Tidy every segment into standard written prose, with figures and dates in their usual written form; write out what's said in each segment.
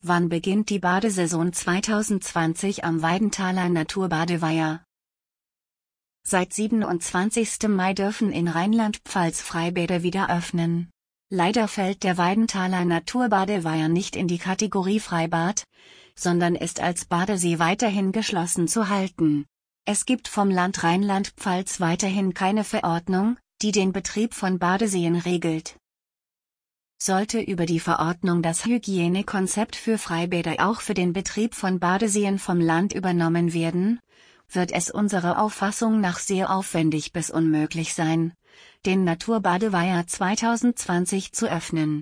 Wann beginnt die Badesaison 2020 am Weidenthaler Naturbadeweiher? Seit 27. Mai dürfen in Rheinland-Pfalz Freibäder wieder öffnen. Leider fällt der Weidenthaler Naturbadeweiher nicht in die Kategorie Freibad, sondern ist als Badesee weiterhin geschlossen zu halten. Es gibt vom Land Rheinland-Pfalz weiterhin keine Verordnung, die den Betrieb von Badeseen regelt. Sollte über die Verordnung das Hygienekonzept für Freibäder auch für den Betrieb von Badeseen vom Land übernommen werden, wird es unserer Auffassung nach sehr aufwendig bis unmöglich sein, den Naturbadeweiher 2020 zu öffnen.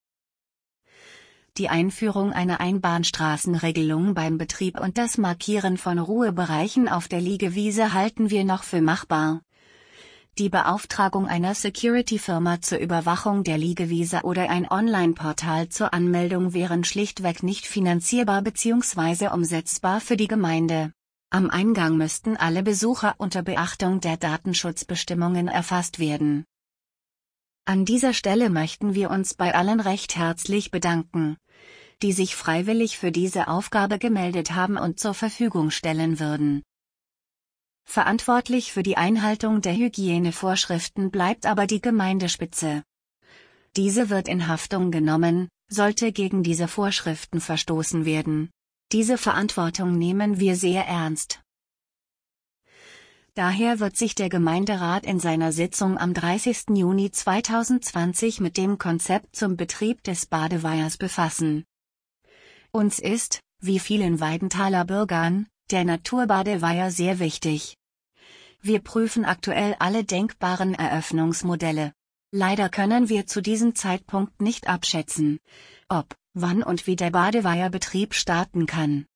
Die Einführung einer Einbahnstraßenregelung beim Betrieb und das Markieren von Ruhebereichen auf der Liegewiese halten wir noch für machbar. Die Beauftragung einer Security-Firma zur Überwachung der Liegewiese oder ein Online-Portal zur Anmeldung wären schlichtweg nicht finanzierbar bzw. umsetzbar für die Gemeinde. Am Eingang müssten alle Besucher unter Beachtung der Datenschutzbestimmungen erfasst werden. An dieser Stelle möchten wir uns bei allen recht herzlich bedanken, die sich freiwillig für diese Aufgabe gemeldet haben und zur Verfügung stellen würden. Verantwortlich für die Einhaltung der Hygienevorschriften bleibt aber die Gemeindespitze. Diese wird in Haftung genommen, sollte gegen diese Vorschriften verstoßen werden. Diese Verantwortung nehmen wir sehr ernst. Daher wird sich der Gemeinderat in seiner Sitzung am 30. Juni 2020 mit dem Konzept zum Betrieb des Badeweihers befassen. Uns ist, wie vielen Weidenthaler Bürgern, der Naturbadeweiher sehr wichtig. Wir prüfen aktuell alle denkbaren Eröffnungsmodelle. Leider können wir zu diesem Zeitpunkt nicht abschätzen, ob, wann und wie der Badeweiherbetrieb starten kann.